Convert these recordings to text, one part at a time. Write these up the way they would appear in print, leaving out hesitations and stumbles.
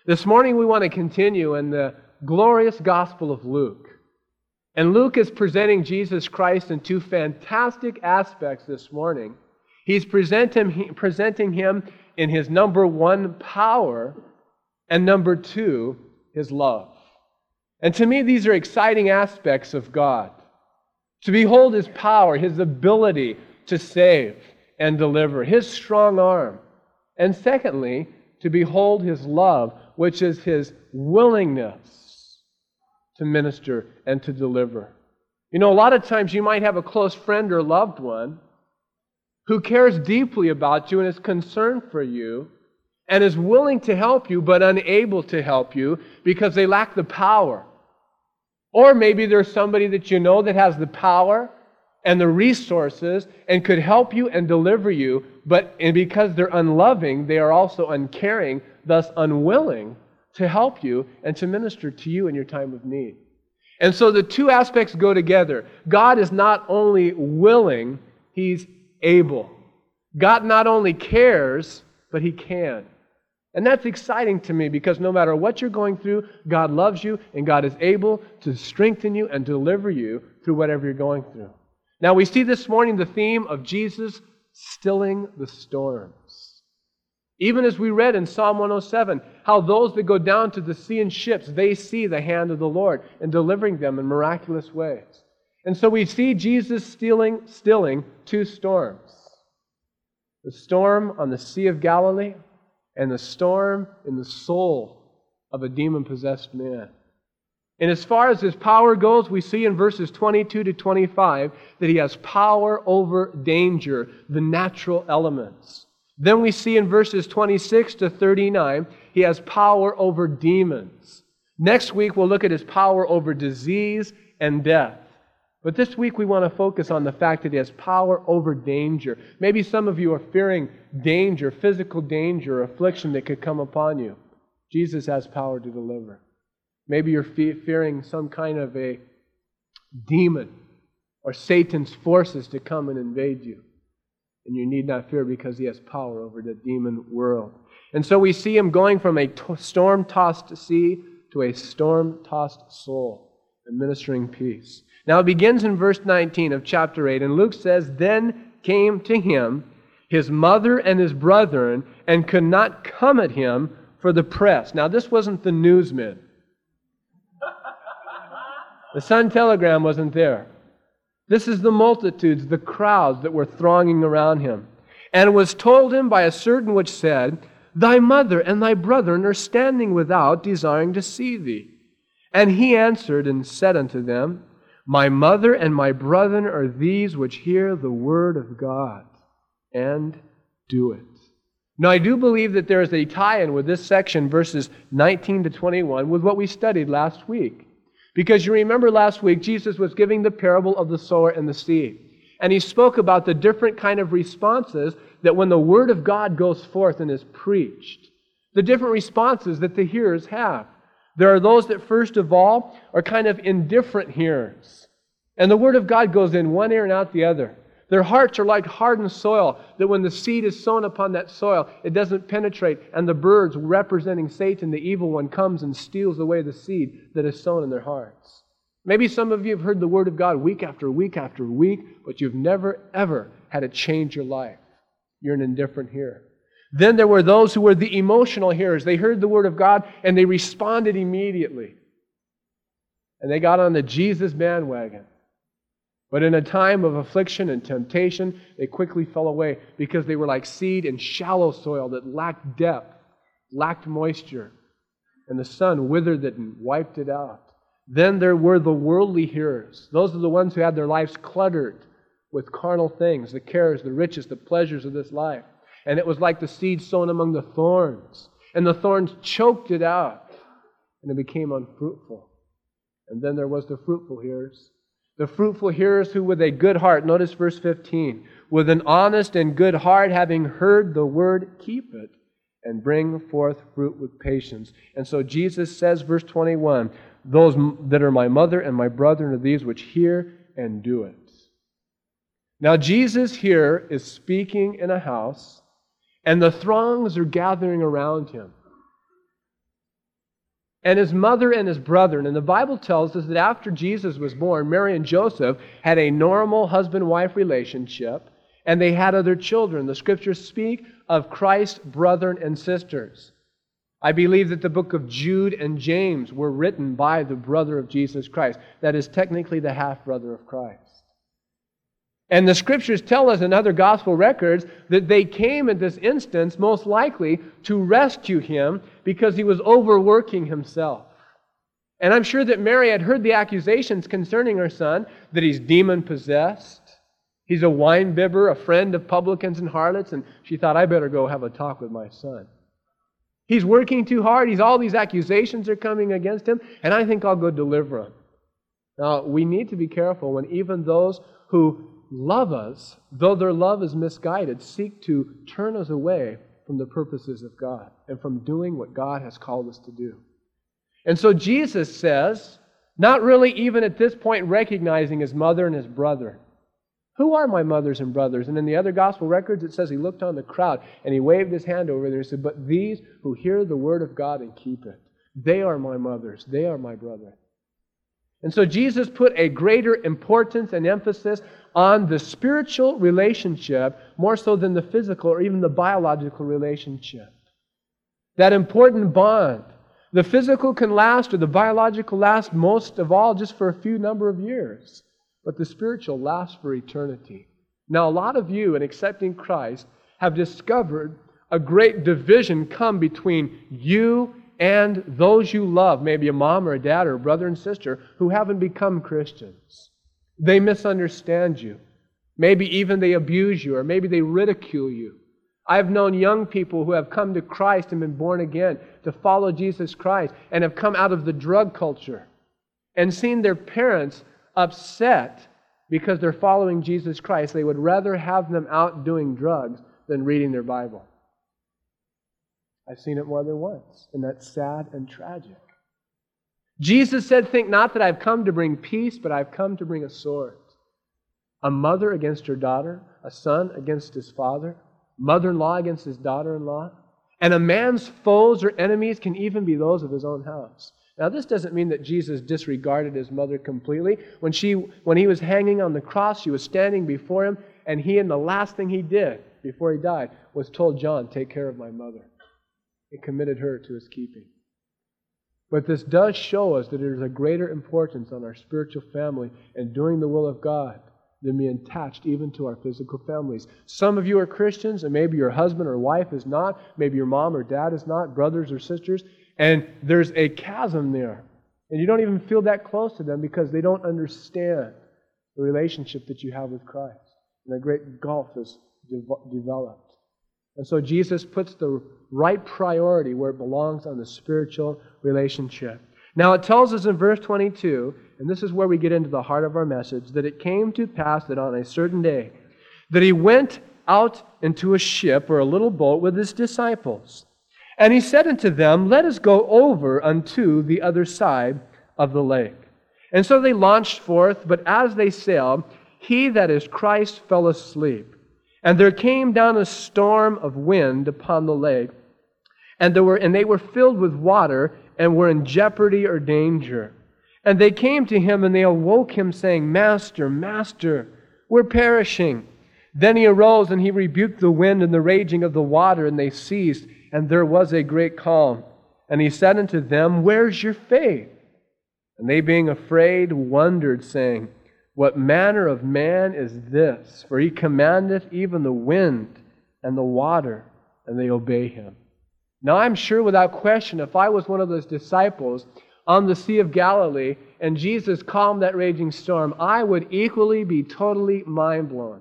This morning we want to continue in the glorious Gospel of Luke. And Luke is presenting Jesus Christ in two fantastic aspects this morning. He's presenting Him in His number one, power, and number two, His love. And to me, these are exciting aspects of God. To behold His power, His ability to save and deliver, His strong arm. And secondly, to behold His love, which is His willingness to minister and to deliver. You know, a lot of times you might have a close friend or loved one who cares deeply about you and is concerned for you and is willing to help you but unable to help you because they lack the power. Or maybe there's somebody that you know that has the power and the resources and could help you and deliver you, and because they're unloving, they are also uncaring, thus unwilling to help you and to minister to you in your time of need. And so the two aspects go together. God is not only willing, He's able. God not only cares, but He can. And that's exciting to me because no matter what you're going through, God loves you and God is able to strengthen you and deliver you through whatever you're going through. Now we see this morning the theme of Jesus stilling the storms. Even as we read in Psalm 107, how those that go down to the sea in ships, they see the hand of the Lord in delivering them in miraculous ways. And so we see Jesus stilling two storms. The storm on the Sea of Galilee and the storm in the soul of a demon-possessed man. And as far as His power goes, we see in verses 22 to 25 that He has power over danger, the natural elements. Then we see in verses 26 to 39, He has power over demons. Next week we'll look at His power over disease and death. But this week we want to focus on the fact that He has power over danger. Maybe some of you are fearing danger, physical danger or affliction that could come upon you. Jesus has power to deliver. Maybe you're fearing some kind of a demon or Satan's forces to come and invade you. And you need not fear because He has power over the demon world. And so we see Him going from a storm-tossed sea to a storm-tossed soul, administering peace. Now it begins in verse 19 of chapter 8, and Luke says, "Then came to Him His mother and His brethren, and could not come at Him for the press." Now this wasn't the newsmen. The Sun-Telegram wasn't there. This is the multitudes, the crowds that were thronging around Him. "And it was told Him by a certain which said, Thy mother and thy brethren are standing without, desiring to see thee. And He answered and said unto them, My mother and my brethren are these which hear the word of God, and do it." Now I do believe that there is a tie-in with this section, verses 19 to 21, with what we studied last week. Because you remember last week, Jesus was giving the parable of the sower and the seed. And He spoke about the different kind of responses that when the Word of God goes forth and is preached, the different responses that the hearers have. There are those that first of all are kind of indifferent hearers. And the Word of God goes in one ear and out the other. Their hearts are like hardened soil, that when the seed is sown upon that soil, it doesn't penetrate, and the birds, representing Satan, the evil one, comes and steals away the seed that is sown in their hearts. Maybe some of you have heard the Word of God week after week after week, but you've never, ever had it change your life. You're an indifferent hearer. Then there were those who were the emotional hearers. They heard the Word of God, and they responded immediately. And they got on the Jesus bandwagon. But in a time of affliction and temptation, they quickly fell away because they were like seed in shallow soil that lacked depth, lacked moisture, and the sun withered it and wiped it out. Then there were the worldly hearers. Those are the ones who had their lives cluttered with carnal things, the cares, the riches, the pleasures of this life. And it was like the seed sown among the thorns. And the thorns choked it out, and it became unfruitful. And then there was the fruitful hearers. The fruitful hearers who with a good heart, notice verse 15, with an honest and good heart, having heard the word, keep it, and bring forth fruit with patience. And so Jesus says, verse 21, "Those that are my mother and my brethren are these which hear and do it." Now Jesus here is speaking in a house, and the throngs are gathering around Him. and his mother and his brother. And the Bible tells us that after Jesus was born, Mary and Joseph had a normal husband-wife relationship, and they had other children. The Scriptures speak of Christ's brethren and sisters. I believe that the book of Jude and James were written by the brother of Jesus Christ. That is technically the half-brother of Christ. And the Scriptures tell us in other gospel records that they came in this instance most likely to rescue him because he was overworking himself. And I'm sure that Mary had heard the accusations concerning her son, that he's demon-possessed, he's a wine-bibber, a friend of publicans and harlots, and she thought, I better go have a talk with my son. He's working too hard, all these accusations are coming against him, and I think I'll go deliver him. Now, we need to be careful when even those who love us, though their love is misguided, seek to turn us away from the purposes of God and from doing what God has called us to do. And so Jesus says, not really even at this point recognizing his mother and his brother, who are my mothers and brothers? And in the other gospel records it says he looked on the crowd and he waved his hand over there and said, but these who hear the word of God and keep it, they are my mothers, they are my brethren. And so Jesus put a greater importance and emphasis on the spiritual relationship more so than the physical or even the biological relationship. That important bond. The physical can last, or the biological lasts most of all just for a few number of years. But the spiritual lasts for eternity. Now, a lot of you, in accepting Christ, have discovered a great division come between you and those you love, maybe a mom or a dad or a brother and sister, who haven't become Christians. They misunderstand you. Maybe even they abuse you, or maybe they ridicule you. I've known young people who have come to Christ and been born again to follow Jesus Christ and have come out of the drug culture and seen their parents upset because they're following Jesus Christ. They would rather have them out doing drugs than reading their Bible. I've seen it more than once, and that's sad and tragic. Jesus said, think not that I've come to bring peace, but I've come to bring a sword. A mother against her daughter, a son against his father, mother-in-law against his daughter-in-law. And a man's foes or enemies can even be those of his own house. Now, this doesn't mean that Jesus disregarded his mother completely. When he was hanging on the cross, she was standing before him, and the last thing he did before he died was told John, take care of my mother. He committed her to his keeping. But this does show us that there is a greater importance on our spiritual family and doing the will of God than being attached even to our physical families. Some of you are Christians, and maybe your husband or wife is not, maybe your mom or dad is not, brothers or sisters, and there's a chasm there. And you don't even feel that close to them because they don't understand the relationship that you have with Christ. And a great gulf is developed. And so Jesus puts the right priority where it belongs on the spiritual relationship. Now it tells us in verse 22, and this is where we get into the heart of our message, that it came to pass that on a certain day, that he went out into a ship or a little boat with his disciples. And he said unto them, let us go over unto the other side of the lake. And so they launched forth, but as they sailed, he, that is Christ, fell asleep. And there came down a storm of wind upon the lake, and they were filled with water, and were in jeopardy or danger. And they came to him, and they awoke him, saying, Master, Master, we're perishing. Then he arose, and he rebuked the wind and the raging of the water, and they ceased, and there was a great calm. And he said unto them, Where's your faith? And they, being afraid, wondered, saying, What manner of man is this? For he commandeth even the wind and the water, and they obey him. Now I'm sure without question, if I was one of those disciples on the Sea of Galilee and Jesus calmed that raging storm, I would equally be totally mind-blown.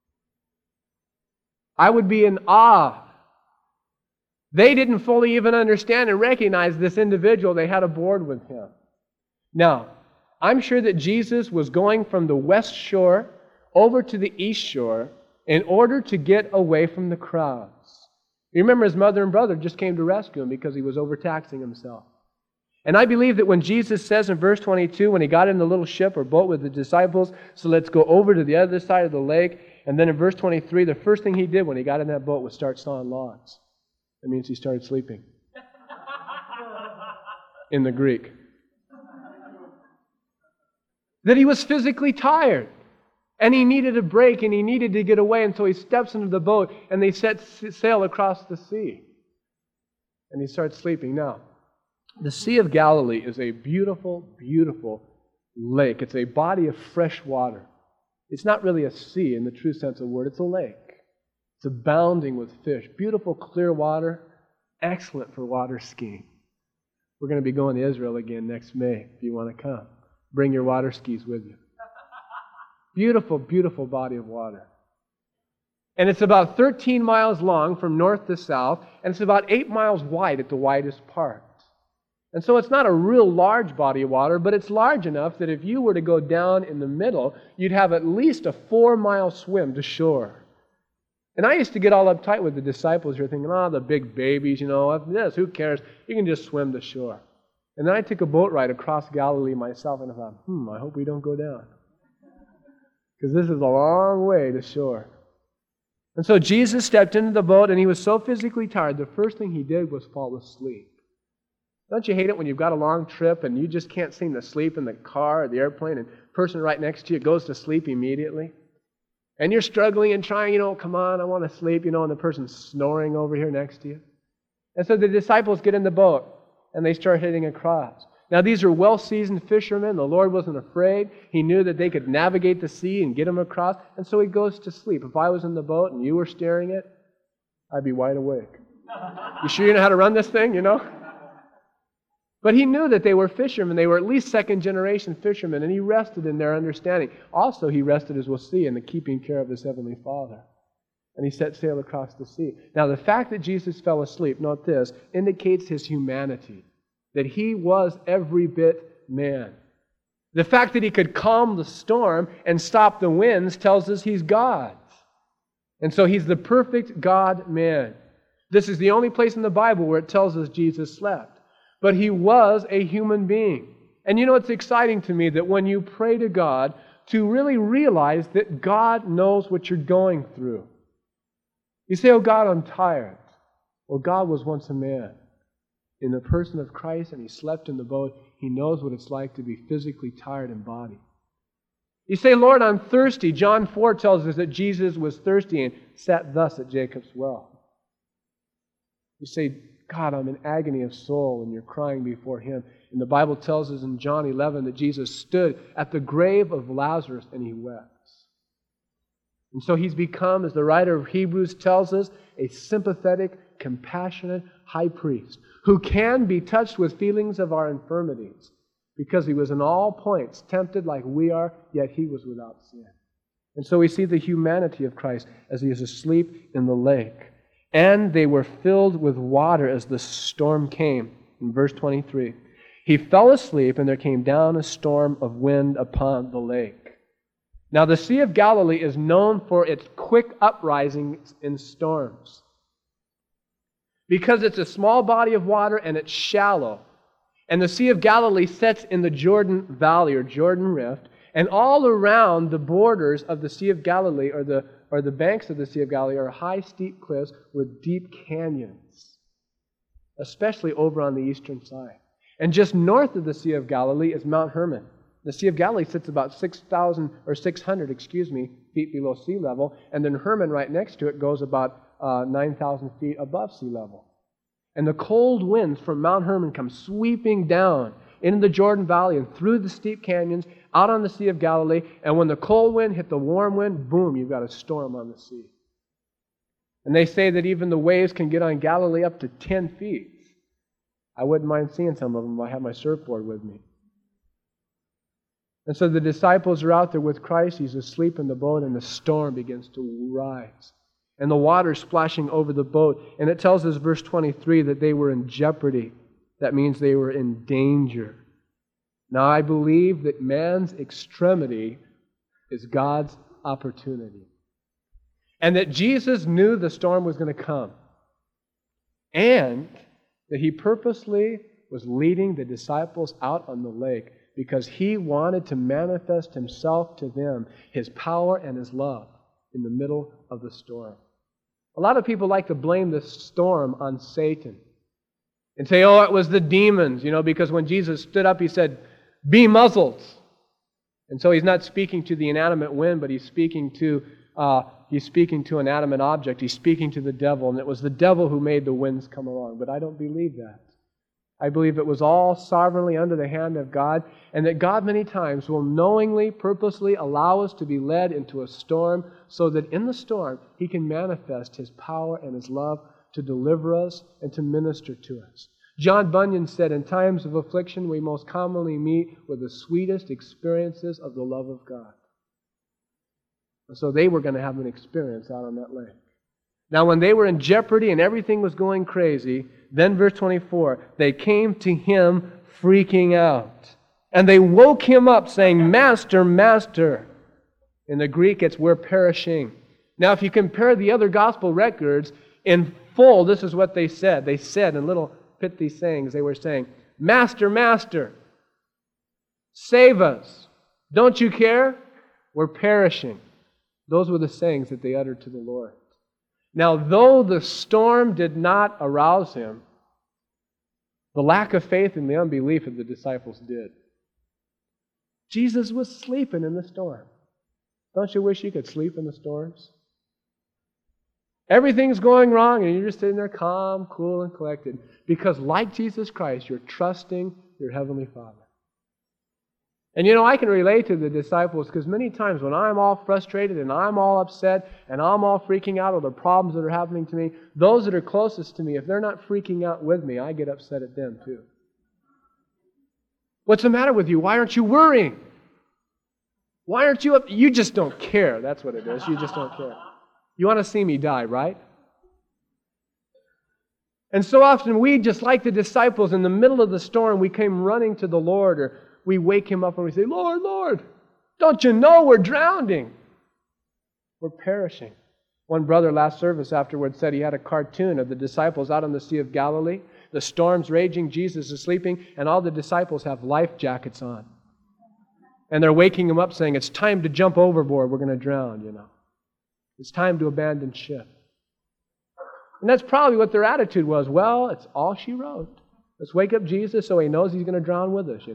I would be in awe. They didn't fully even understand and recognize this individual they had aboard with him. Now, I'm sure that Jesus was going from the west shore over to the east shore in order to get away from the crowds. You remember his mother and brother just came to rescue him because he was overtaxing himself. And I believe that when Jesus says in verse 22, when he got in the little ship or boat with the disciples, so let's go over to the other side of the lake, and then in verse 23, the first thing he did when he got in that boat was start sawing logs. That means he started sleeping. in the Greek. That he was physically tired. And he needed a break and he needed to get away. And so he steps into the boat and they set sail across the sea. And he starts sleeping. Now, the Sea of Galilee is a beautiful, beautiful lake. It's a body of fresh water. It's not really a sea in the true sense of the word. It's a lake. It's abounding with fish. Beautiful, clear water. Excellent for water skiing. We're going to be going to Israel again next May if you want to come. Bring your water skis with you. Beautiful, beautiful body of water. And it's about 13 miles long from north to south, and it's about 8 miles wide at the widest part. And so it's not a real large body of water, but it's large enough that if you were to go down in the middle, you'd have at least a 4-mile swim to shore. And I used to get all uptight with the disciples here thinking, the big babies, this, who cares? You can just swim to shore. And then I took a boat ride across Galilee myself, and I thought, I hope we don't go down. Because this is a long way to shore. And so Jesus stepped into the boat, and he was so physically tired, the first thing he did was fall asleep. Don't you hate it when you've got a long trip and you just can't seem to sleep in the car or the airplane, and the person right next to you goes to sleep immediately? And you're struggling and trying, come on, I want to sleep, and the person's snoring over here next to you. And so the disciples get in the boat, and they start heading across. Now, these are well-seasoned fishermen. The Lord wasn't afraid. He knew that they could navigate the sea and get them across, and so he goes to sleep. If I was in the boat and you were steering it, I'd be wide awake. You sure you know how to run this thing, But he knew that they were fishermen. They were at least second-generation fishermen, and he rested in their understanding. Also, he rested, as we'll see, in the keeping care of his heavenly Father. And he set sail across the sea. Now, the fact that Jesus fell asleep, note this, indicates his humanity. That he was every bit man. The fact that he could calm the storm and stop the winds tells us he's God. And so he's the perfect God-man. This is the only place in the Bible where it tells us Jesus slept. But he was a human being. And it's exciting to me that when you pray to God, to really realize that God knows what you're going through. You say, oh God, I'm tired. Well, God was once a man in the person of Christ, and he slept in the boat. He knows what it's like to be physically tired in body. You say, Lord, I'm thirsty. John 4 tells us that Jesus was thirsty and sat thus at Jacob's well. You say, God, I'm in agony of soul, and you're crying before him. And the Bible tells us in John 11 that Jesus stood at the grave of Lazarus and he wept. And so he's become, as the writer of Hebrews tells us, a sympathetic, compassionate high priest who can be touched with feelings of our infirmities because he was in all points tempted like we are, yet he was without sin. And so we see the humanity of Christ as he is asleep in the lake. And they were filled with water as the storm came. In verse 23, he fell asleep and there came down a storm of wind upon the lake. Now the Sea of Galilee is known for its quick uprisings in storms. Because it's a small body of water and it's shallow. And the Sea of Galilee sets in the Jordan Valley or Jordan Rift. And all around the borders of the Sea of Galilee or the banks of the Sea of Galilee are high, steep cliffs with deep canyons. Especially over on the eastern side. And just north of the Sea of Galilee is Mount Hermon. The Sea of Galilee sits about 600 feet below sea level. And then Hermon right next to it goes about 9,000 feet above sea level. And the cold winds from Mount Hermon come sweeping down into the Jordan Valley and through the steep canyons, out on the Sea of Galilee. And when the cold wind hit the warm wind, boom, you've got a storm on the sea. And they say that even the waves can get on Galilee up to 10 feet. I wouldn't mind seeing some of them if I had my surfboard with me. And so the disciples are out there with Christ. He's asleep in the boat, and the storm begins to rise. And the water splashing over the boat. And it tells us, verse 23, that they were in jeopardy. That means they were in danger. Now I believe that man's extremity is God's opportunity. And that Jesus knew the storm was going to come. And that he purposely was leading the disciples out on the lake because he wanted to manifest himself to them, his power and his love in the middle of the storm. A lot of people like to blame the storm on Satan. and say, oh, it was the demons, because when Jesus stood up, He said, be muzzled. And so He's not speaking to the inanimate wind, but He's speaking to an animate object. He's speaking to the devil, and it was the devil who made the winds come along. But I don't believe that. I believe it was all sovereignly under the hand of God, and that God many times will knowingly, purposely allow us to be led into a storm so that in the storm He can manifest His power and His love to deliver us and to minister to us. John Bunyan said, in times of affliction we most commonly meet with the sweetest experiences of the love of God. And so they were going to have an experience out on that lake. Now when they were in jeopardy and everything was going crazy, then verse 24, they came to Him freaking out. And they woke Him up saying, Master, Master. In the Greek it's, we're perishing. Now if you compare the other gospel records, in full this is what they said. They said in little pithy sayings, they were saying, Master, Master, save us. Don't you care? We're perishing. Those were the sayings that they uttered to the Lord. Now, though the storm did not arouse Him, the lack of faith and the unbelief of the disciples did. Jesus was sleeping in the storm. Don't you wish you could sleep in the storms? Everything's going wrong and you're just sitting there calm, cool, and collected. Because like Jesus Christ, you're trusting your Heavenly Father. And I can relate to the disciples because many times when I'm all frustrated and I'm all upset and I'm all freaking out over the problems that are happening to me, those that are closest to me, if they're not freaking out with me, I get upset at them too. What's the matter with you? Why aren't you worrying? Why aren't you up? You just don't care. That's what it is. You just don't care. You want to see me die, right? And so often we, just like the disciples, in the middle of the storm, we came running to the Lord, or we wake Him up and we say, Lord, Lord, don't you know we're drowning? We're perishing. One brother last service afterwards said he had a cartoon of the disciples out on the Sea of Galilee. The storm's raging, Jesus is sleeping, and all the disciples have life jackets on. And they're waking Him up saying, it's time to jump overboard, we're going to drown, It's time to abandon ship. And that's probably what their attitude was. Well, it's all she wrote. Let's wake up Jesus so He knows He's going to drown with us,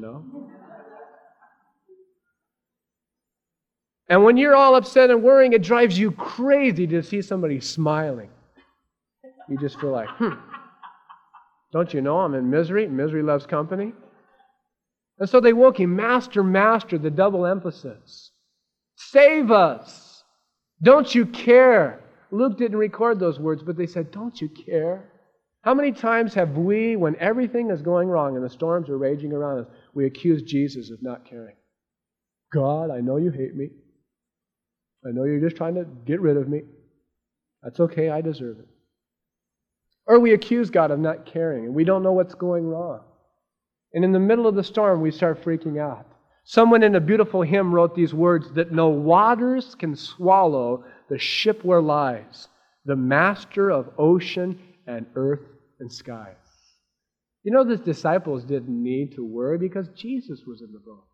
And when you're all upset and worrying, it drives you crazy to see somebody smiling. You just feel like, don't you know I'm in misery? Misery loves company. And so they woke Him, Master, Master, the double emphasis. Save us. Don't you care? Luke didn't record those words, but they said, don't you care? How many times have we, when everything is going wrong and the storms are raging around us, we accuse Jesus of not caring? God, I know you hate me. I know you're just trying to get rid of me. That's okay, I deserve it. Or we accuse God of not caring, and we don't know what's going wrong. And in the middle of the storm, we start freaking out. Someone in a beautiful hymn wrote these words, that no waters can swallow the ship where lies the Master of ocean and earth and skies. The disciples didn't need to worry because Jesus was in the boat.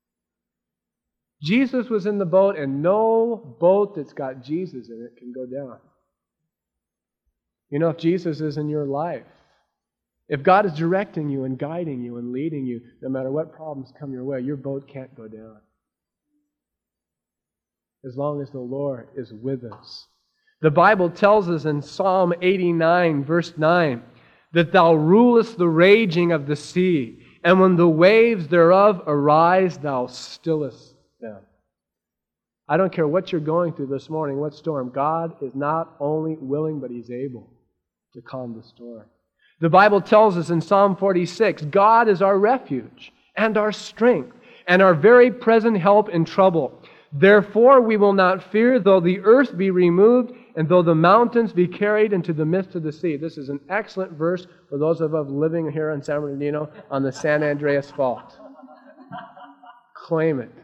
Jesus was in the boat, and no boat that's got Jesus in it can go down. If Jesus is in your life, if God is directing you and guiding you and leading you, no matter what problems come your way, your boat can't go down. As long as the Lord is with us. The Bible tells us in Psalm 89, verse 9, that Thou rulest the raging of the sea, and when the waves thereof arise, Thou stillest them. I don't care what you're going through this morning, what storm. God is not only willing, but He's able to calm the storm. The Bible tells us in Psalm 46, God is our refuge and our strength and our very present help in trouble. Therefore we will not fear, though the earth be removed and though the mountains be carried into the midst of the sea. This is an excellent verse for those of us living here in San Bernardino on the San Andreas Fault. Claim it.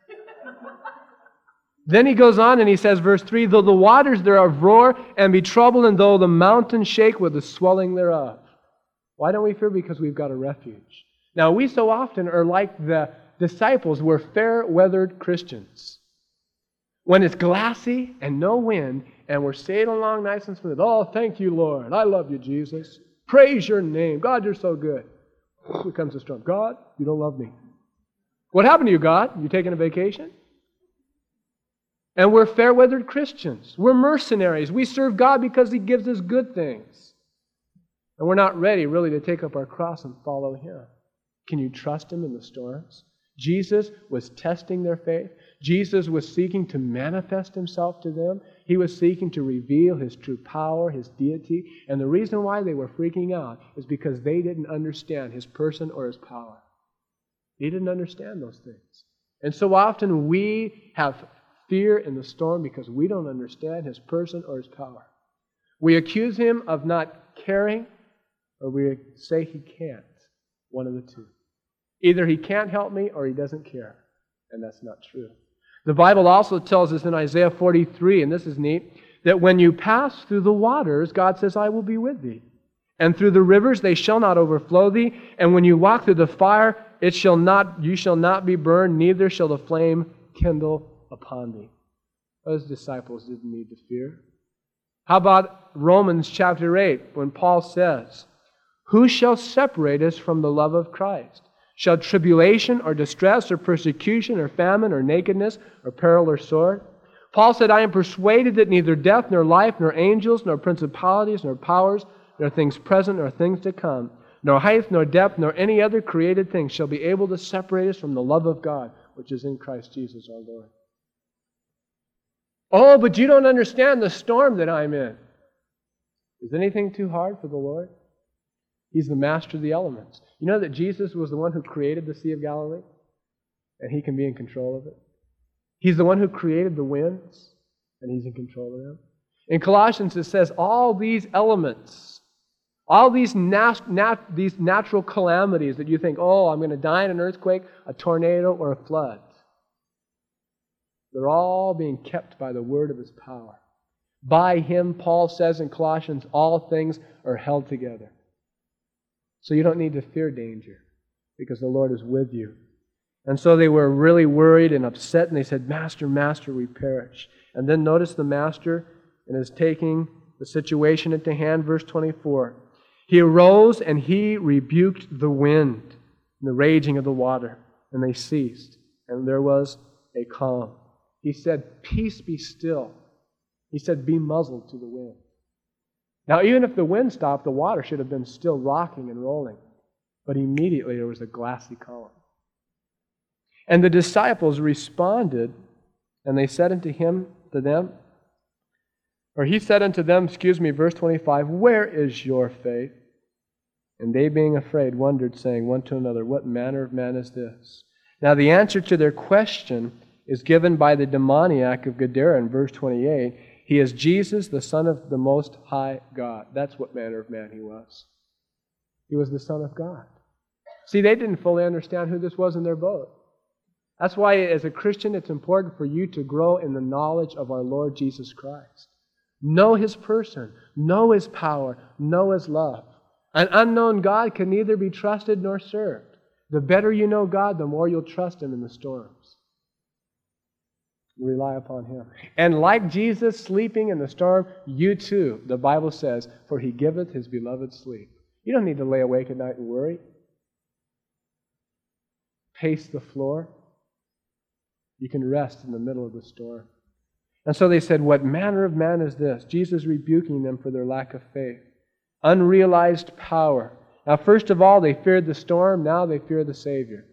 Then he goes on and he says, verse 3, though the waters thereof roar and be troubled, and though the mountains shake with the swelling thereof. Why don't we fear? Because we've got a refuge. Now, we so often are like the disciples. We're fair-weathered Christians. When it's glassy and no wind, and we're sailing along nice and smooth, oh, thank you, Lord. I love you, Jesus. Praise your name. God, you're so good. Here comes the storm. God, you don't love me. What happened to you, God? You taking a vacation? And we're fair-weathered Christians. We're mercenaries. We serve God because He gives us good things. And we're not ready really to take up our cross and follow Him. Can you trust Him in the storms? Jesus was testing their faith. Jesus was seeking to manifest Himself to them. He was seeking to reveal His true power, His deity. And the reason why they were freaking out is because they didn't understand His person or His power. They didn't understand those things. And so often we have fear in the storm because we don't understand His person or His power. We accuse Him of not caring, or we say He can't. One of the two. Either He can't help me or He doesn't care. And that's not true. The Bible also tells us in Isaiah 43, and this is neat, that when you pass through the waters, God says, I will be with thee. And through the rivers they shall not overflow thee. And when you walk through the fire, you shall not be burned, neither shall the flame kindle upon thee. Those disciples didn't need to fear. How about Romans chapter 8, when Paul says, who shall separate us from the love of Christ? Shall tribulation or distress or persecution or famine or nakedness or peril or sword? Paul said, I am persuaded that neither death nor life nor angels nor principalities nor powers nor things present nor things to come, nor height nor depth nor any other created thing shall be able to separate us from the love of God, which is in Christ Jesus our Lord. Oh, but you don't understand the storm that I'm in. Is anything too hard for the Lord? He's the master of the elements. You know that Jesus was the one who created the Sea of Galilee? And He can be in control of it. He's the one who created the winds, and He's in control of them. In Colossians it says, all these elements, all these natural calamities that you think, oh, I'm going to die in an earthquake, a tornado, or a flood. They're all being kept by the word of His power. By Him, Paul says in Colossians, all things are held together. So you don't need to fear danger because the Lord is with you. And so they were really worried and upset, and they said, Master, Master, we perish. And then notice the Master and is taking the situation into hand. Verse 24. He arose and He rebuked the wind and the raging of the water, and they ceased. And there was a calm. He said, peace be still. He said, be muzzled to the wind. Now, even if the wind stopped, the water should have been still rocking and rolling. But immediately there was a glassy calm. And the disciples responded, and they said He said unto them, verse 25, where is your faith? And they being afraid wondered, saying one to another, what manner of man is this? Now the answer to their question is given by the demoniac of Gadara in verse 28. He is Jesus, the Son of the Most High God. That's what manner of man He was. He was the Son of God. See, they didn't fully understand who this was in their boat. That's why, as a Christian, it's important for you to grow in the knowledge of our Lord Jesus Christ. Know His person, know His power, know His love. An unknown God can neither be trusted nor served. The better you know God, the more you'll trust Him in the storms. Rely upon Him. And like Jesus sleeping in the storm, you too, the Bible says, for He giveth His beloved sleep. You don't need to lay awake at night and worry. Pace the floor. You can rest in the middle of the storm. And so they said, what manner of man is this? Jesus rebuking them for their lack of faith. Unrealized power. Now, first of all, they feared the storm. Now they fear the Savior.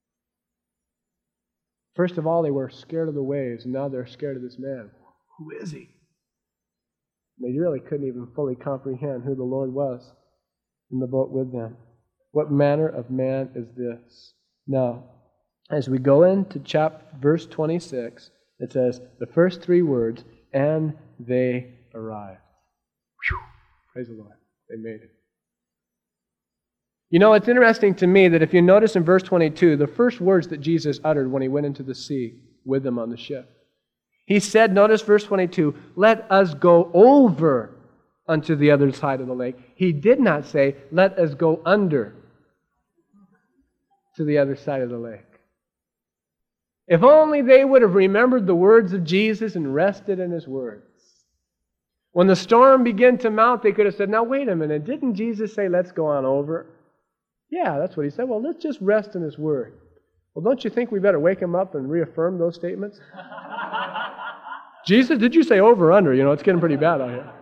First of all, they were scared of the waves, and now they're scared of this man. Who is He? They really couldn't even fully comprehend who the Lord was in the boat with them. What manner of man is this? Now, as we go into verse 26, it says the first three words, and they arrived. Whew. Praise the Lord. They made it. You know, it's interesting to me that if you notice in verse 22, the first words that Jesus uttered when He went into the sea with them on the ship, He said, notice verse 22, let us go over unto the other side of the lake. He did not say, let us go under to the other side of the lake. If only they would have remembered the words of Jesus and rested in His words. When the storm began to mount, they could have said, now wait a minute, didn't Jesus say, let's go on over? Yeah, that's what he said. Well, let's just rest in his word. Well, don't you think we better wake him up and reaffirm those statements? Jesus, did you say over or under? It's getting pretty bad out here.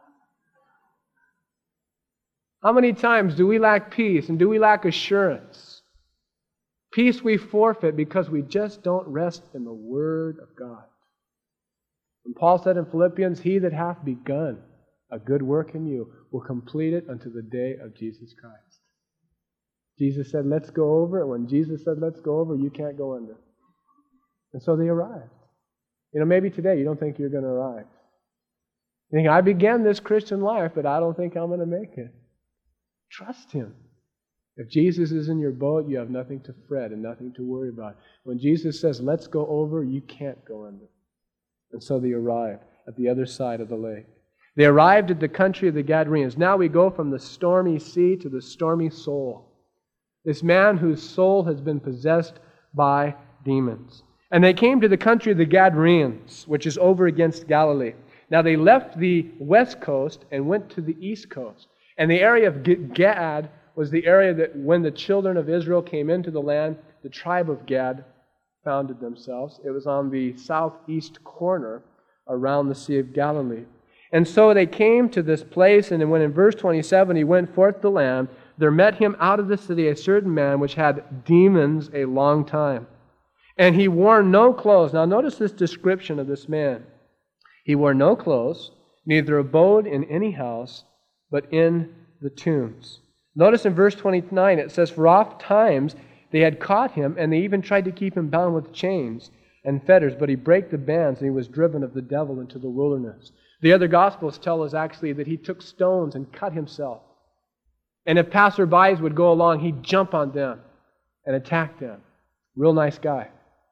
How many times do we lack peace and do we lack assurance? Peace we forfeit because we just don't rest in the Word of God. And Paul said in Philippians, he that hath begun a good work in you will complete it unto the day of Jesus Christ. Jesus said, let's go over. And when Jesus said, let's go over, you can't go under. And so they arrived. Maybe today you don't think you're going to arrive. You think, I began this Christian life, but I don't think I'm going to make it. Trust Him. If Jesus is in your boat, you have nothing to fret and nothing to worry about. When Jesus says, let's go over, you can't go under. And so they arrived at the other side of the lake. They arrived at the country of the Gadarenes. Now we go from the stormy sea to the stormy soul. This man whose soul has been possessed by demons. And they came to the country of the Gadarenes, which is over against Galilee. Now they left the west coast and went to the east coast. And the area of Gad was the area that when the children of Israel came into the land, the tribe of Gad founded themselves. It was on the southeast corner around the Sea of Galilee. And so they came to this place, and when in verse 27 he went forth the land, there met him out of the city a certain man which had demons a long time. And he wore no clothes. Now notice this description of this man. He wore no clothes, neither abode in any house, but in the tombs. Notice in verse 29 it says, for oft times they had caught him, and they even tried to keep him bound with chains and fetters, but he brake the bands, and he was driven of the devil into the wilderness. The other Gospels tell us actually that he took stones and cut himself. And if passerbys would go along, he'd jump on them and attack them. Real nice guy.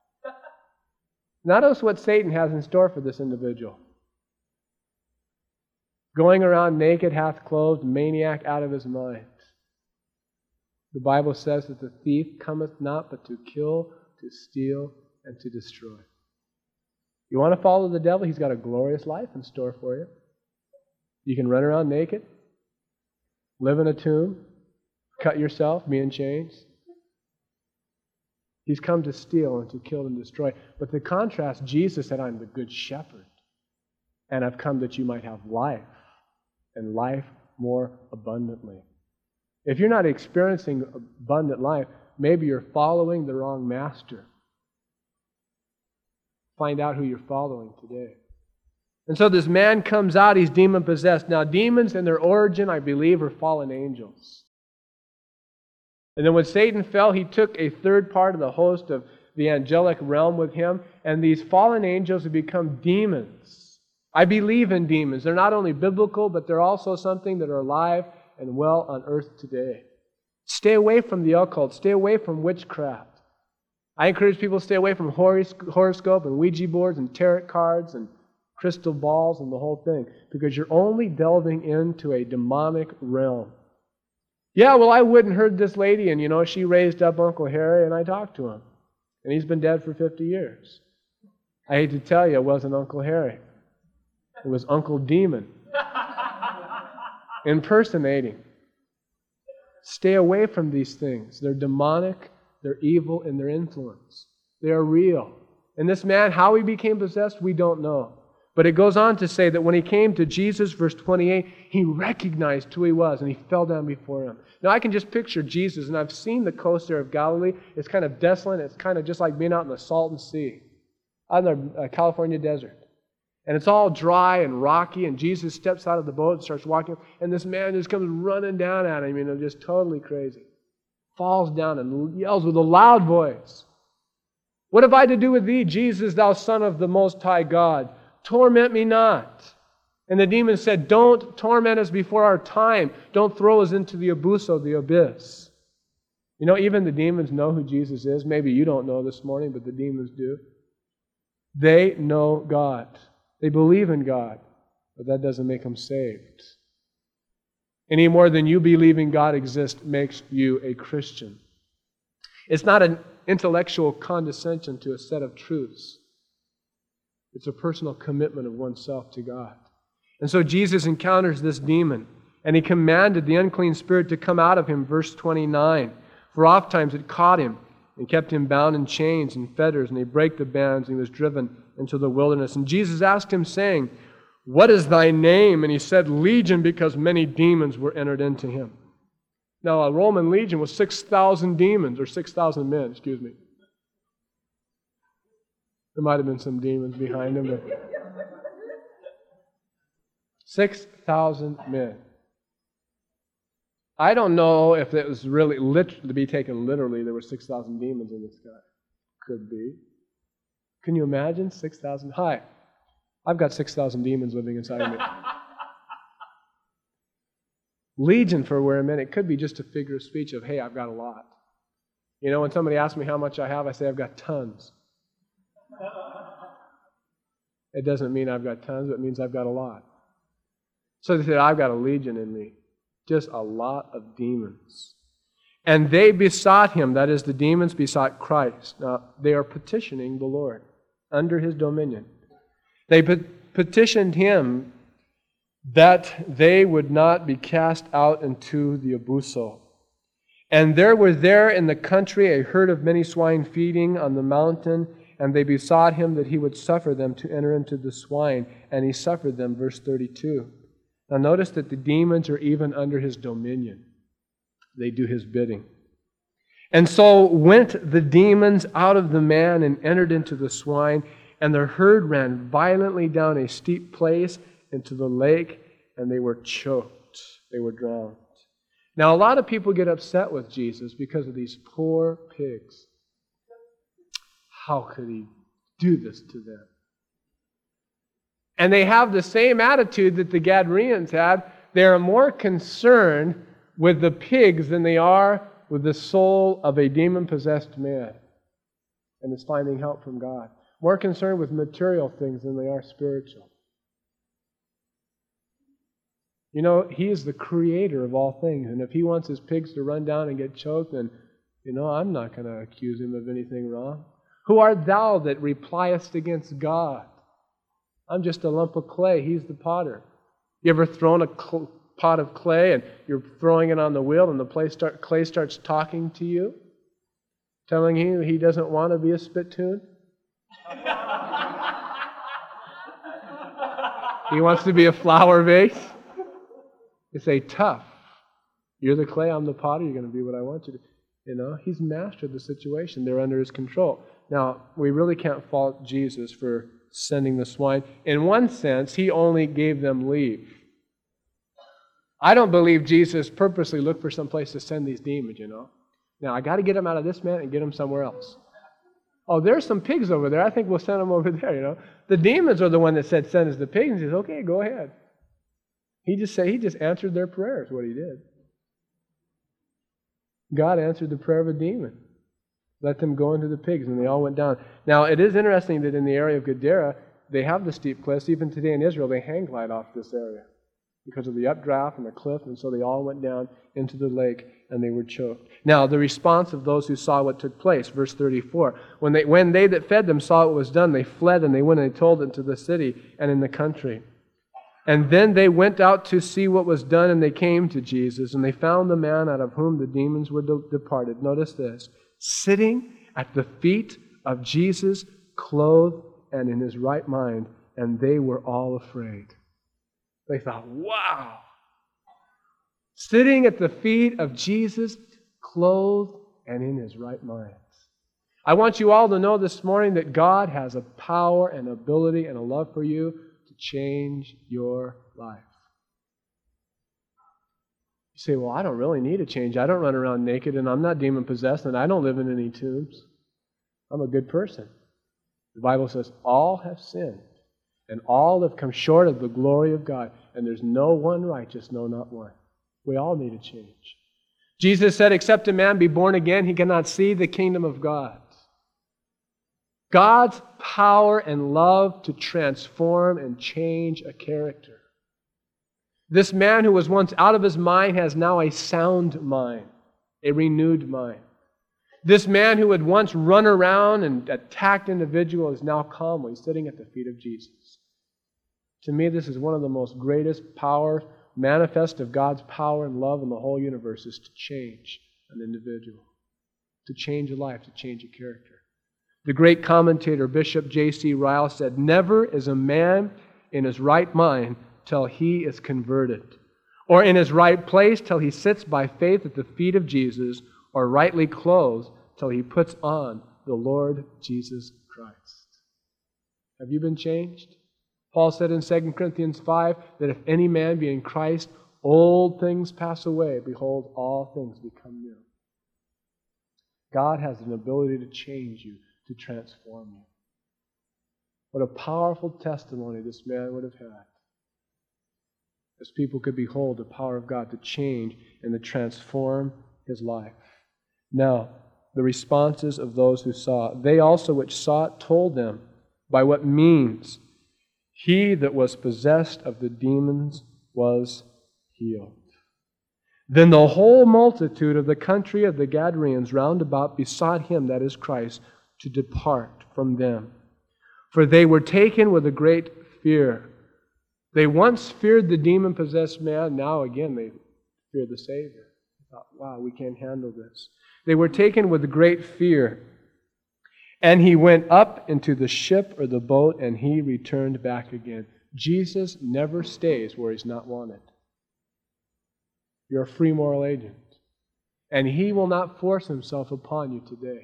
Notice what Satan has in store for this individual. Going around naked, half-clothed, maniac out of his mind. The Bible says that the thief cometh not but to kill, to steal, and to destroy. You want to follow the devil? He's got a glorious life in store for you. You can run around naked, live in a tomb, cut yourself, be in chains. He's come to steal and to kill and destroy. But the contrast, Jesus said, I'm the good shepherd, and I've come that you might have life, and life more abundantly. If you're not experiencing abundant life, maybe you're following the wrong master. Find out who you're following today. And so this man comes out, he's demon-possessed. Now, demons in their origin, I believe, are fallen angels. And then when Satan fell, he took a third part of the host of the angelic realm with him, and these fallen angels have become demons. I believe in demons. They're not only biblical, but they're also something that are alive and well on earth today. Stay away from the occult. Stay away from witchcraft. I encourage people to stay away from horoscope and Ouija boards and tarot cards and crystal balls and the whole thing, because you're only delving into a demonic realm. Yeah, well, I went and heard this lady, and she raised up Uncle Harry, and I talked to him. And he's been dead for 50 years. I hate to tell you, it wasn't Uncle Harry. It was Uncle Demon. Impersonating. Stay away from these things. They're demonic, they're evil in their influence. They are real. And this man, how he became possessed, we don't know. But it goes on to say that when he came to Jesus, verse 28, he recognized who he was and he fell down before him. Now I can just picture Jesus, and I've seen the coast there of Galilee. It's kind of desolate. It's kind of just like being out in the Salton Sea, out in the California desert. And it's all dry and rocky, and Jesus steps out of the boat and starts walking, and this man just comes running down at him, just totally crazy. Falls down and yells with a loud voice, "What have I to do with thee, Jesus, thou Son of the Most High God? Torment me not." And the demon said, "Don't torment us before our time. Don't throw us into the abuso, the abyss." Even the demons know who Jesus is. Maybe you don't know this morning, but the demons do. They know God. They believe in God, but that doesn't make them saved. Any more than you believing God exists makes you a Christian. It's not an intellectual condescension to a set of truths. It's a personal commitment of oneself to God. And so Jesus encounters this demon, and he commanded the unclean spirit to come out of him, verse 29. For oftentimes it caught him and kept him bound in chains and fetters, and he brake the bands, and he was driven into the wilderness. And Jesus asked him, saying, What is thy name? And he said, Legion, because many demons were entered into him. Now, a Roman legion was 6,000 demons, or 6,000 men, excuse me. There might have been some demons behind him, but 6,000 men. I don't know if it was really to be taken literally. There were 6,000 demons in this guy. Could be. Can you imagine 6,000? Hi, I've got 6,000 demons living inside of me. Legion for where a minute, it could be just a figure of speech of, hey, I've got a lot. You know, when somebody asks me how much I have, I say I've got tons. It doesn't mean I've got tons, but it means I've got a lot. So they said, I've got a legion in me. Just a lot of demons. And they besought him, that is, the demons besought Christ. Now, they are petitioning the Lord under his dominion. They petitioned him that they would not be cast out into the abuso. And there were there in the country a herd of many swine feeding on the mountain, and they besought him that he would suffer them to enter into the swine, and he suffered them, verse 32. Now notice that the demons are even under his dominion. They do his bidding. And so went the demons out of the man and entered into the swine, and the herd ran violently down a steep place into the lake, and they were choked. They were drowned. Now a lot of people get upset with Jesus because of these poor pigs. How could he do this to them? And they have the same attitude that the Gadarenes had. They are more concerned with the pigs than they are with the soul of a demon-possessed man and is finding help from God. More concerned with material things than they are spiritual. You know, he is the creator of all things, and if he wants his pigs to run down and get choked, then, you know, I'm not going to accuse him of anything wrong. Who art thou that repliest against God? I'm just a lump of clay. He's the potter. You ever thrown a pot of clay and you're throwing it on the wheel and the clay starts talking to you? Telling you he doesn't want to be a spittoon? He wants to be a flower vase? You say, tough. You're the clay, I'm the potter, you're going to be what I want you to. You know, he's mastered the situation. They're under his control. Now, we really can't fault Jesus for sending the swine. In one sense, he only gave them leave. I don't believe Jesus purposely looked for some place to send these demons, you know. Now, I got to get them out of this man and get them somewhere else. Oh, there's some pigs over there. I think we'll send them over there, you know. The demons are the one that said, send us the pigs. And he says, okay, go ahead. He just answered their prayers, what he did. God answered the prayer of a demon. Let them go into the pigs, and they all went down. Now, it is interesting that in the area of Gadara, they have the steep cliffs. Even today in Israel, they hang glide off this area because of the updraft and the cliff, and so they all went down into the lake, and they were choked. Now, the response of those who saw what took place, verse 34, when they that fed them saw what was done, they fled, and they went and they told it to the city and in the country. And then they went out to see what was done, and they came to Jesus, and they found the man out of whom the demons were departed. Notice this. Sitting at the feet of Jesus, clothed and in his right mind, and they were all afraid. They thought, wow! Sitting at the feet of Jesus, clothed and in his right mind. I want you all to know this morning that God has a power and ability and a love for you to change your life. You say, well, I don't really need a change. I don't run around naked, and I'm not demon-possessed, and I don't live in any tombs. I'm a good person. The Bible says, all have sinned, and all have come short of the glory of God, and there's no one righteous, no, not one. We all need a change. Jesus said, except a man be born again, he cannot see the kingdom of God. God's power and love to transform and change a character. This man who was once out of his mind has now a sound mind, a renewed mind. This man who had once run around and attacked individuals is now calmly sitting at the feet of Jesus. To me, this is one of the most greatest power, manifest of God's power and love in the whole universe, is to change an individual, to change a life, to change a character. The great commentator, Bishop J.C. Ryle, said, "Never is a man in his right mind till he is converted, or in his right place till he sits by faith at the feet of Jesus, or rightly clothed till he puts on the Lord Jesus Christ." Have you been changed? Paul said in 2 Corinthians 5 that if any man be in Christ, old things pass away. Behold, all things become new. God has an ability to change you, to transform you. What a powerful testimony this man would have had, as people could behold the power of God to change and to transform his life. Now, the responses of those who saw it. They also which saw it told them by what means he that was possessed of the demons was healed. Then the whole multitude of the country of the Gadarenes round about besought him, that is Christ, to depart from them. For they were taken with a great fear. They once feared the demon-possessed man, now again they fear the Savior. They thought, wow, we can't handle this. They were taken with great fear. And he went up into the ship or the boat, and he returned back again. Jesus never stays where he's not wanted. You're a free moral agent. And he will not force himself upon you today.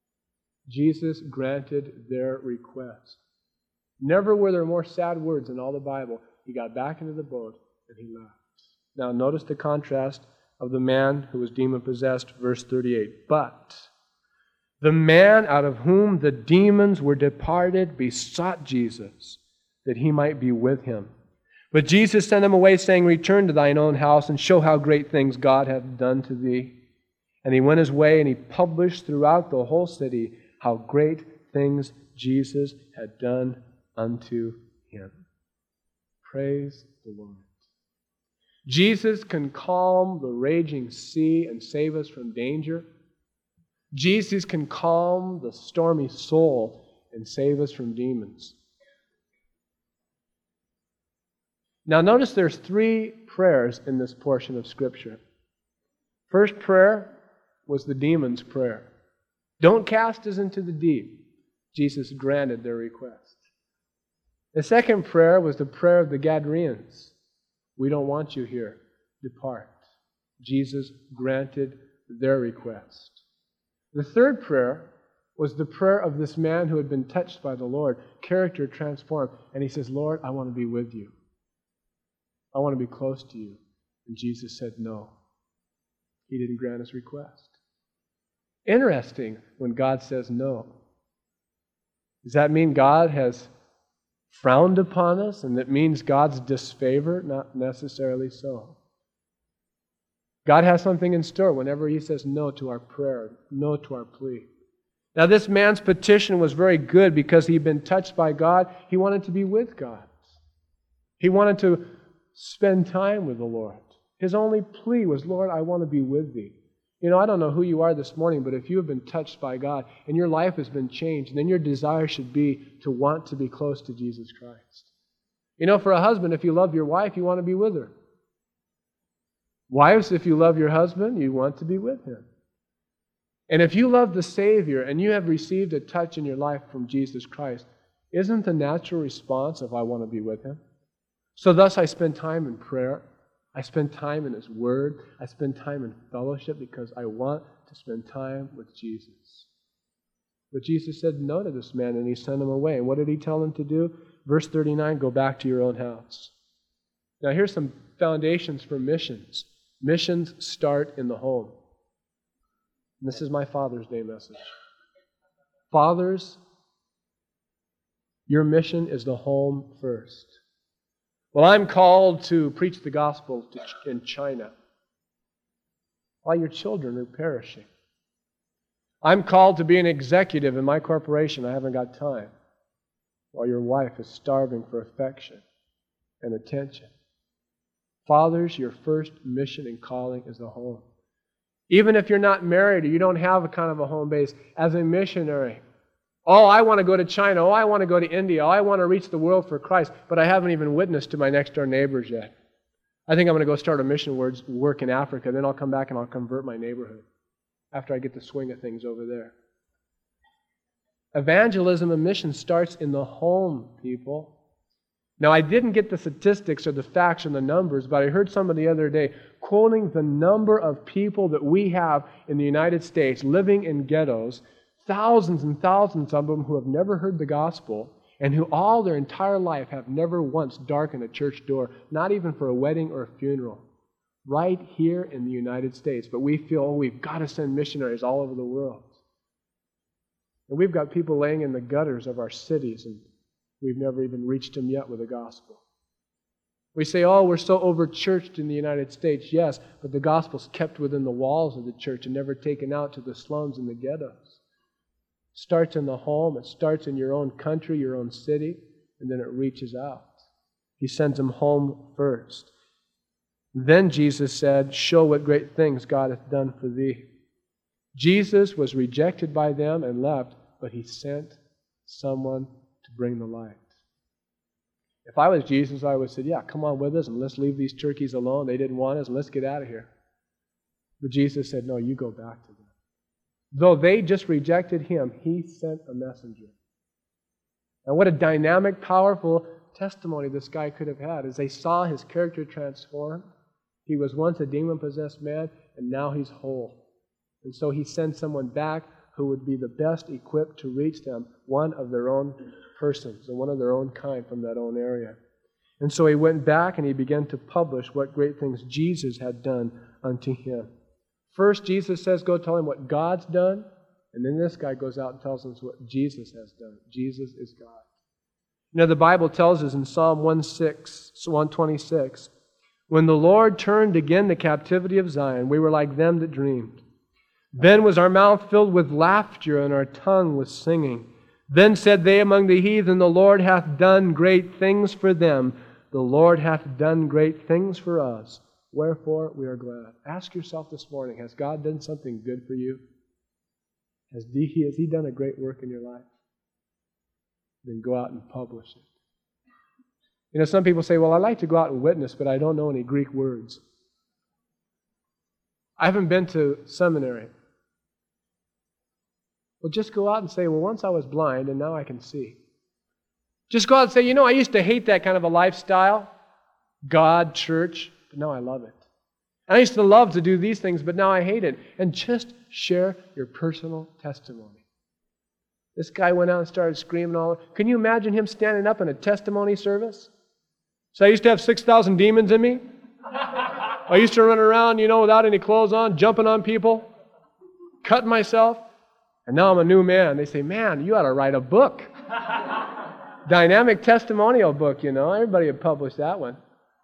Jesus granted their request. Never were there more sad words in all the Bible. He got back into the boat and he left. Now notice the contrast of the man who was demon-possessed, verse 38. But the man out of whom the demons were departed besought Jesus that he might be with him. But Jesus sent him away, saying, Return to thine own house and show how great things God hath done to thee. And he went his way, and he published throughout the whole city how great things Jesus had done unto him. Praise the Lord. Jesus can calm the raging sea and save us from danger. Jesus can calm the stormy soul and save us from demons. Now notice there's 3 prayers in this portion of Scripture. First prayer was the demon's prayer. Don't cast us into the deep. Jesus granted their request. The second prayer was the prayer of the Gadarenes. We don't want you here. Depart. Jesus granted their request. The third prayer was the prayer of this man who had been touched by the Lord, character transformed. And he says, Lord, I want to be with you. I want to be close to you. And Jesus said no. He didn't grant his request. Interesting when God says no. Does that mean God has frowned upon us and that means God's disfavor? Not necessarily so. God has something in store whenever he says no to our prayer, no to our plea. Now this man's petition was very good because he'd been touched by God. He wanted to be with God. He wanted to spend time with the Lord. His only plea was, Lord, I want to be with thee. You know, I don't know who you are this morning, but if you have been touched by God and your life has been changed, then your desire should be to want to be close to Jesus Christ. You know, for a husband, if you love your wife, you want to be with her. Wives, if you love your husband, you want to be with him. And if you love the Savior and you have received a touch in your life from Jesus Christ, isn't the natural response of I want to be with him? So thus I spend time in prayer. I spend time in his word. I spend time in fellowship because I want to spend time with Jesus. But Jesus said no to this man and he sent him away. And what did he tell him to do? Verse 39, go back to your own house. Now here's some foundations for missions. Missions start in the home. And this is my Father's Day message. Fathers, your mission is the home first. Well, I'm called to preach the gospel in China while your children are perishing. I'm called to be an executive in my corporation. I haven't got time while your wife is starving for affection and attention. Fathers, your first mission and calling is the home. Even if you're not married or you don't have a kind of a home base, as a missionary, Oh, I want to go to China. Oh, I want to go to India. Oh, I want to reach the world for Christ, but I haven't even witnessed to my next door neighbors yet. I think I'm going to go start a mission work in Africa, then I'll come back and I'll convert my neighborhood after I get the swing of things over there. Evangelism and mission starts in the home, people. Now, I didn't get the statistics or the facts or the numbers, but I heard somebody the other day quoting the number of people that we have in the United States living in ghettos, thousands and thousands of them who have never heard the gospel and who all their entire life have never once darkened a church door, not even for a wedding or a funeral, right here in the United States. But we feel, oh, we've got to send missionaries all over the world. And we've got people laying in the gutters of our cities, and we've never even reached them yet with the gospel. We say, oh, we're so over-churched in the United States. Yes, but the gospel's kept within the walls of the church and never taken out to the slums and the ghettos. It starts in the home, it starts in your own country, your own city, and then it reaches out. He sends them home first. Then Jesus said, show what great things God hath done for thee. Jesus was rejected by them and left, but He sent someone to bring the light. If I was Jesus, I would have said, yeah, come on with us and let's leave these turkeys alone. They didn't want us and let's get out of here. But Jesus said, no, you go back to them. Though they just rejected Him, He sent a messenger. And what a dynamic, powerful testimony this guy could have had as they saw his character transformed. He was once a demon-possessed man, and now he's whole. And so He sends someone back who would be the best equipped to reach them, one of their own persons and one of their own kind from that own area. And so He went back and He began to publish what great things Jesus had done unto him. First, Jesus says, go tell him what God's done. And then this guy goes out and tells us what Jesus has done. Jesus is God. You know, the Bible tells us in Psalm 126, when the Lord turned again the captivity of Zion, we were like them that dreamed. Then was our mouth filled with laughter and our tongue with singing. Then said they among the heathen, the Lord hath done great things for them. The Lord hath done great things for us. Wherefore we are glad. Ask yourself this morning, has God done something good for you? Has He done a great work in your life? Then go out and publish it. You know, some people say, well, I like to go out and witness, but I don't know any Greek words. I haven't been to seminary. Well, just go out and say, well, once I was blind and now I can see. Just go out and say, you know, I used to hate that kind of a lifestyle. God, church, but now I love it. And I used to love to do these things, but now I hate it. And just share your personal testimony. This guy went out and started screaming all over. Can you imagine him standing up in a testimony service? So I used to have 6,000 demons in me. I used to run around, you know, without any clothes on, jumping on people, cutting myself. And now I'm a new man. They say, man, you ought to write a book. Dynamic testimonial book, you know. Everybody would publish that one.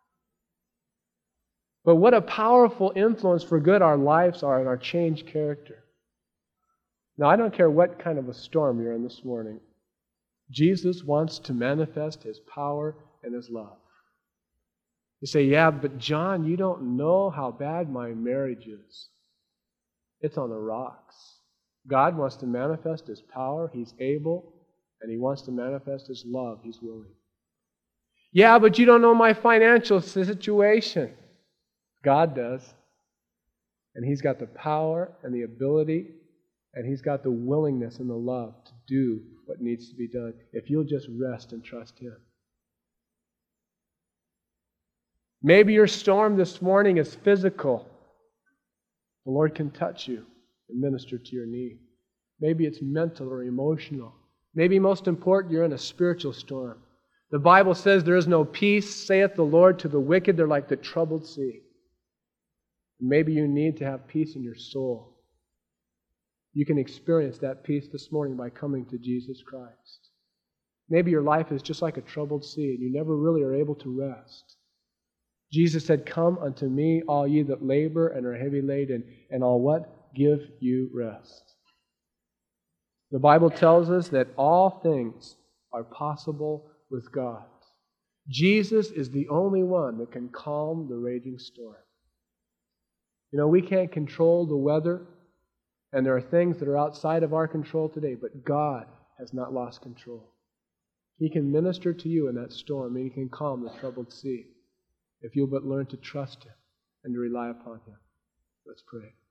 But what a powerful influence for good our lives are and our changed character. Now, I don't care what kind of a storm you're in this morning. Jesus wants to manifest His power and His love. You say, yeah, but John, you don't know how bad my marriage is. It's on the rocks. God wants to manifest His power. He's able. And He wants to manifest His love. He's willing. Yeah, but you don't know my financial situation. God does. And He's got the power and the ability, and He's got the willingness and the love to do what needs to be done if you'll just rest and trust Him. Maybe your storm this morning is physical. The Lord can touch you and minister to your need. Maybe it's mental or emotional. Maybe most important, you're in a spiritual storm. The Bible says there is no peace, saith the Lord, to the wicked. They're like the troubled sea. Maybe you need to have peace in your soul. You can experience that peace this morning by coming to Jesus Christ. Maybe your life is just like a troubled sea and you never really are able to rest. Jesus said, come unto me, all ye that labor and are heavy laden, and I'll what? Give you rest. The Bible tells us that all things are possible with God. Jesus is the only one that can calm the raging storm. You know, we can't control the weather, and there are things that are outside of our control today, but God has not lost control. He can minister to you in that storm, and He can calm the troubled sea if you'll but learn to trust Him and to rely upon Him. Let's pray.